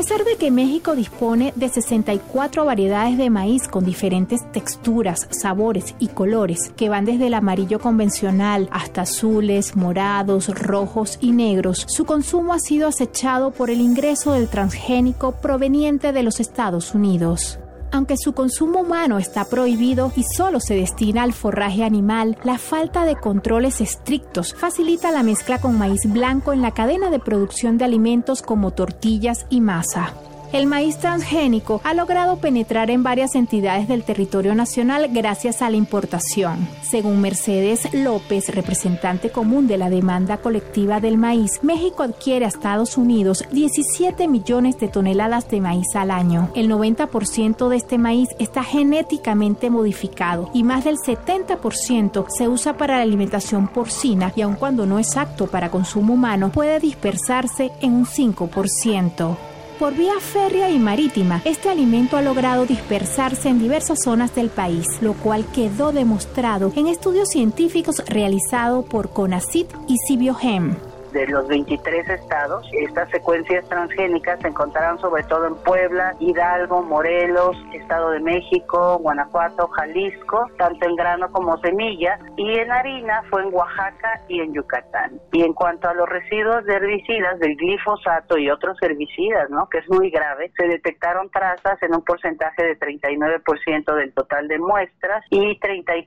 pesar de que México dispone de 64 variedades de maíz con diferentes texturas, sabores y colores, que van desde el amarillo convencional hasta azules, morados, rojos y negros, su consumo ha sido acechado por el ingreso del transgénico proveniente de los Estados Unidos. Aunque su consumo humano está prohibido y solo se destina al forraje animal, la falta de controles estrictos facilita la mezcla con maíz blanco en la cadena de producción de alimentos como tortillas y masa. El maíz transgénico ha logrado penetrar en varias entidades del territorio nacional gracias a la importación. Según Mercedes López, representante común de la demanda colectiva del maíz, México adquiere a Estados Unidos 17 millones de toneladas de maíz al año. El 90% de este maíz está genéticamente modificado y más del 70% se usa para la alimentación porcina y aun cuando no es apto para consumo humano, puede dispersarse en un 5%. Por vía férrea y marítima, este alimento ha logrado dispersarse en diversas zonas del país, lo cual quedó demostrado en estudios científicos realizados por CONACYT y Cibiohem. De los 23 estados, estas secuencias transgénicas se encontraron sobre todo en Puebla, Hidalgo, Morelos, Estado de México, Guanajuato, Jalisco, tanto en grano como semilla, y en harina fue en Oaxaca y en Yucatán. Y en cuanto a los residuos de herbicidas del glifosato y otros herbicidas, ¿no?, que es muy grave, se detectaron trazas en un porcentaje de 39% del total de muestras y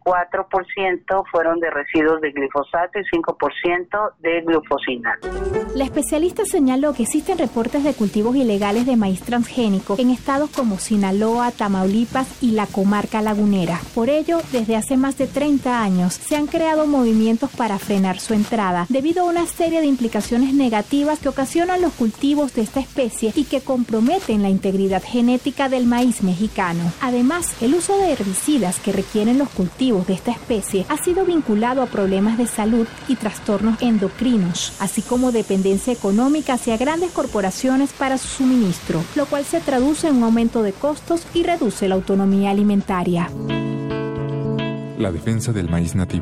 34% fueron de residuos de glifosato y 5% de glufosina. La especialista señaló que existen reportes de cultivos ilegales de maíz transgénico en estados como Sinaloa, Tamaulipas y la comarca lagunera. Por ello, desde hace más de 30 años se han creado movimientos para frenar su entrada, debido a una serie de implicaciones negativas que ocasionan los cultivos de esta especie y que comprometen la integridad genética del maíz mexicano. Además, el uso de herbicidas que requieren los cultivos de esta especie ha sido vinculado a problemas de salud y trastornos endocrinos, así como dependencia económica hacia grandes corporaciones para su suministro, lo cual se traduce en un aumento de costos y reduce la autonomía alimentaria. La defensa del maíz nativo.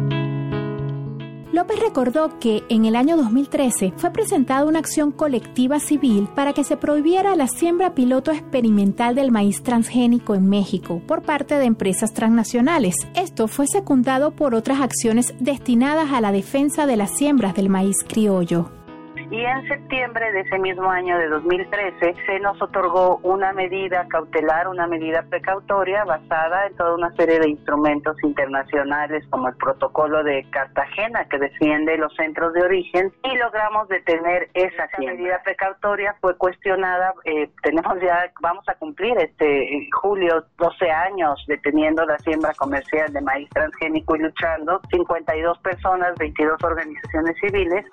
López recordó que en el año 2013 fue presentada una acción colectiva civil para que se prohibiera la siembra piloto experimental del maíz transgénico en México por parte de empresas transnacionales. Esto fue secundado por otras acciones destinadas a la defensa de las siembras del maíz criollo. Y en septiembre de ese mismo año de 2013 se nos otorgó una medida cautelar, una medida precautoria basada en toda una serie de instrumentos internacionales como el protocolo de Cartagena que defiende los centros de origen y logramos detener esa medida precautoria. Fue cuestionada, vamos a cumplir en julio 12 años deteniendo la siembra comercial de maíz transgénico y luchando, 52 personas, 22 organizaciones civiles.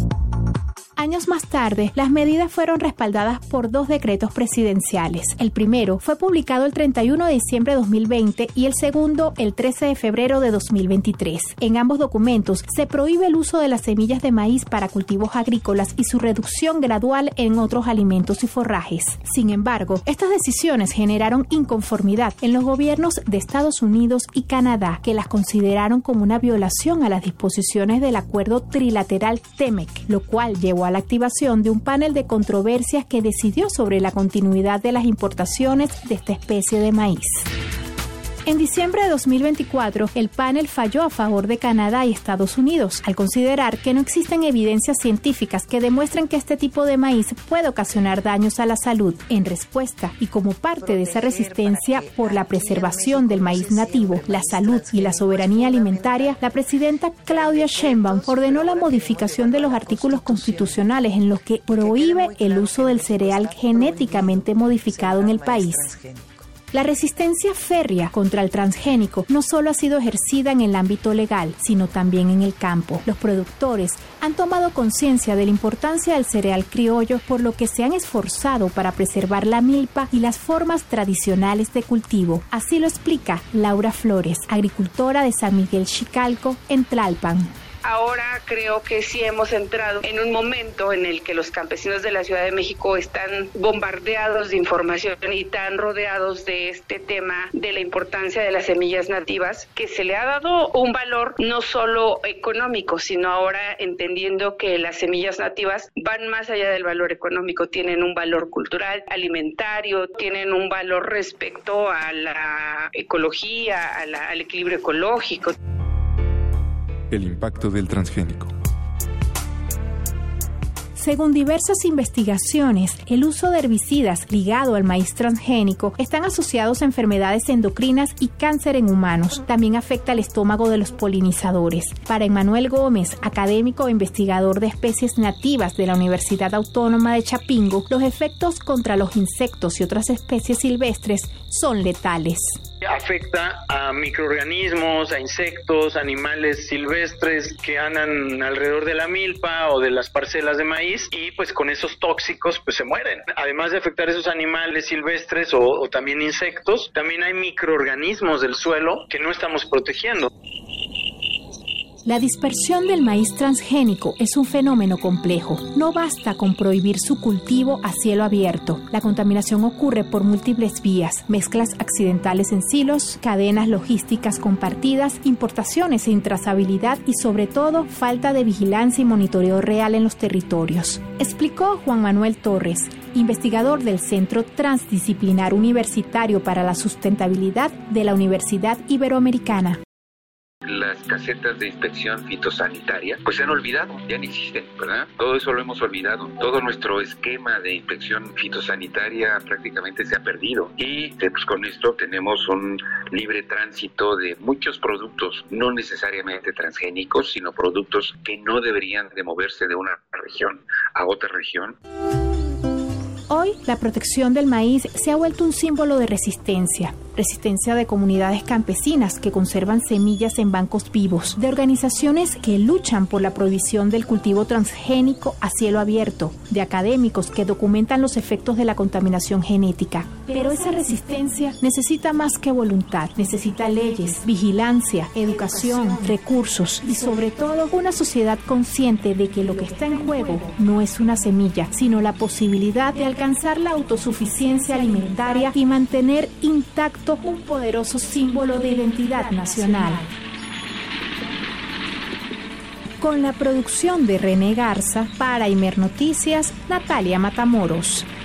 Años más tarde, las medidas fueron respaldadas por 2 decretos presidenciales. El primero fue publicado el 31 de diciembre de 2020 y el segundo el 13 de febrero de 2023. En ambos documentos se prohíbe el uso de las semillas de maíz para cultivos agrícolas y su reducción gradual en otros alimentos y forrajes. Sin embargo, estas decisiones generaron inconformidad en los gobiernos de Estados Unidos y Canadá, que las consideraron como una violación a las disposiciones del acuerdo trilateral TEMEC, lo cual llevó a la activación de un panel de controversias que decidió sobre la continuidad de las importaciones de esta especie de maíz. En diciembre de 2024, el panel falló a favor de Canadá y Estados Unidos, al considerar que no existen evidencias científicas que demuestren que este tipo de maíz puede ocasionar daños a la salud. En respuesta, y como parte de esa resistencia por la preservación del maíz nativo, la salud y la soberanía alimentaria, la presidenta Claudia Sheinbaum ordenó la modificación de los artículos constitucionales en los que prohíbe el uso del cereal genéticamente modificado en el país. La resistencia férrea contra el transgénico no solo ha sido ejercida en el ámbito legal, sino también en el campo. Los productores han tomado conciencia de la importancia del cereal criollo, por lo que se han esforzado para preservar la milpa y las formas tradicionales de cultivo. Así lo explica Laura Flores, agricultora de San Miguel Xicalco, en Tlalpan. Ahora creo que sí hemos entrado en un momento en el que los campesinos de la Ciudad de México están bombardeados de información y tan rodeados de este tema de la importancia de las semillas nativas, que se le ha dado un valor no solo económico, sino ahora entendiendo que las semillas nativas van más allá del valor económico, tienen un valor cultural, alimentario, tienen un valor respecto a la ecología, al equilibrio ecológico. El impacto del transgénico. Según diversas investigaciones, el uso de herbicidas ligado al maíz transgénico están asociados a enfermedades endocrinas y cáncer en humanos. También afecta el estómago de los polinizadores. Para Emmanuel Gómez, académico e investigador de especies nativas de la Universidad Autónoma de Chapingo, los efectos contra los insectos y otras especies silvestres son letales. Afecta a microorganismos, a insectos, animales silvestres que andan alrededor de la milpa o de las parcelas de maíz y pues con esos tóxicos pues se mueren. Además de afectar a esos animales silvestres o también insectos, también hay microorganismos del suelo que no estamos protegiendo. La dispersión del maíz transgénico es un fenómeno complejo. No basta con prohibir su cultivo a cielo abierto. La contaminación ocurre por múltiples vías: mezclas accidentales en silos, cadenas logísticas compartidas, importaciones sin trazabilidad y, sobre todo, falta de vigilancia y monitoreo real en los territorios. Explicó Juan Manuel Torres, investigador del Centro Transdisciplinar Universitario para la Sustentabilidad de la Universidad Iberoamericana. Las casetas de inspección fitosanitaria pues se han olvidado, ya no existen, ¿verdad? Todo eso lo hemos olvidado. Todo nuestro esquema de inspección fitosanitaria prácticamente se ha perdido y pues con esto tenemos un libre tránsito de muchos productos, no necesariamente transgénicos, sino productos que no deberían de moverse de una región a otra región. Hoy, la protección del maíz se ha vuelto un símbolo de resistencia de comunidades campesinas que conservan semillas en bancos vivos, de organizaciones que luchan por la prohibición del cultivo transgénico a cielo abierto, de académicos que documentan los efectos de la contaminación genética. Pero esa resistencia necesita más que voluntad, necesita leyes, vigilancia, educación, recursos y sobre todo una sociedad consciente de que lo que está en juego no es una semilla, sino la posibilidad de alcanzar la autosuficiencia alimentaria y mantener intacto un poderoso símbolo de identidad nacional. Con la producción de René Garza, para Imer Noticias, Natalia Matamoros.